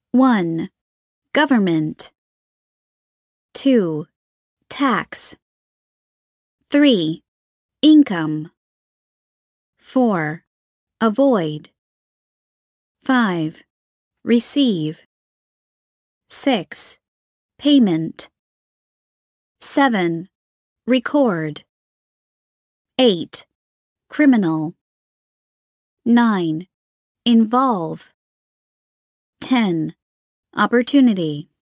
1. Government. 2. Tax. 3. Income. 4. Avoid. 5. Receive. 6. Payment. 7. Record. 8. Criminal. 9. Involve. 10. Opportunity.